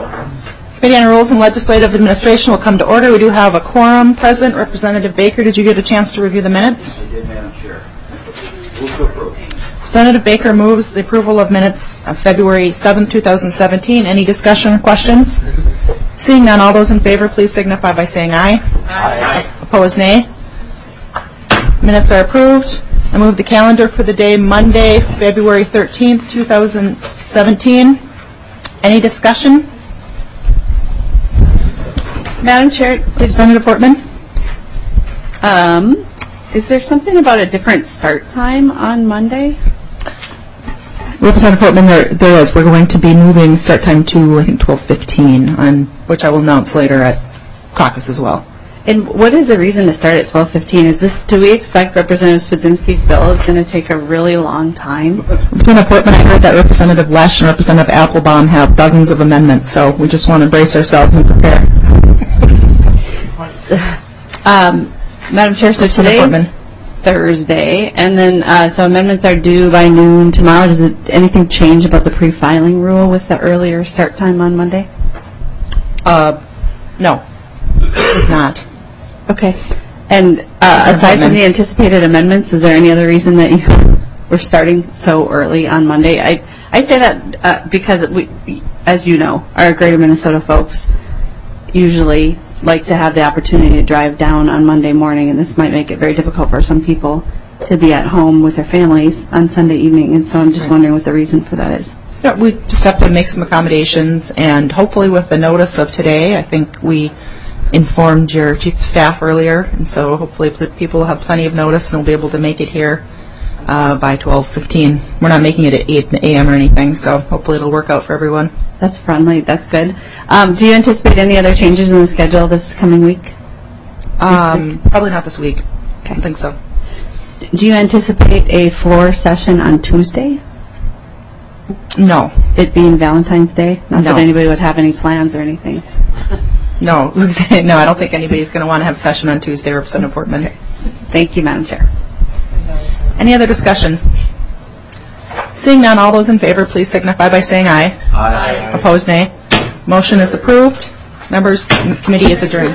Committee on Rules and Legislative Administration will come to order. We do have a quorum present. Representative Baker, did you get a chance to review the minutes? I did, Madam Chair. Move to approve. Representative Baker moves the approval of minutes of February 7th, 2017. Any discussion or questions? Seeing none, all those in favor, please signify by saying aye. Aye. Opposed, nay. Minutes are approved. I move the calendar for the day Monday, February 13th, 2017. Any discussion? Madam Chair, Representative Portman? is there something about a different start time on Monday? Representative Portman, there is. We're going to be moving start time to, I think, 12:15, which I will announce later at caucus as well. And what is the reason to start at 12:15? Do we expect Representative Swedzinski's bill is going to take a really long time? Representative Portman, I heard that Representative Lesh and Representative Applebaum have dozens of amendments, so we just want to brace ourselves and prepare. Madam Chair, so today's Thursday, and then so amendments are due by noon tomorrow. Does anything change about the pre-filing rule with the earlier start time on Monday? No, it's not. Okay. And aside from the anticipated amendments, is there any other reason that you were starting so early on Monday? I say that because we, as you know, our Greater Minnesota folks usually like to have the opportunity to drive down on Monday morning, and this might make it very difficult for some people to be at home with their families on Sunday evening, and so I'm just wondering what the reason for that is. Yeah, we just have to make some accommodations, and hopefully with the notice of today, I think we informed your chief of staff earlier, and so hopefully people will have plenty of notice and will be able to make it here by 12:15. We're not making it at 8 a.m. or anything, so hopefully it'll work out for everyone. That's friendly. That's good. Do you anticipate any other changes in the schedule this coming week? Probably not this week. Okay. I don't think so. Do you anticipate a floor session on Tuesday? No. It being Valentine's Day? Not No. that anybody would have any plans or anything. No, no, I don't think anybody's going to want to have a session on Tuesday, Representative Portman. Okay. Thank you, Madam Chair. Any other discussion? Seeing none, all those in favor, please signify by saying aye. Aye. Opposed, nay. Motion is approved. Members, committee is adjourned.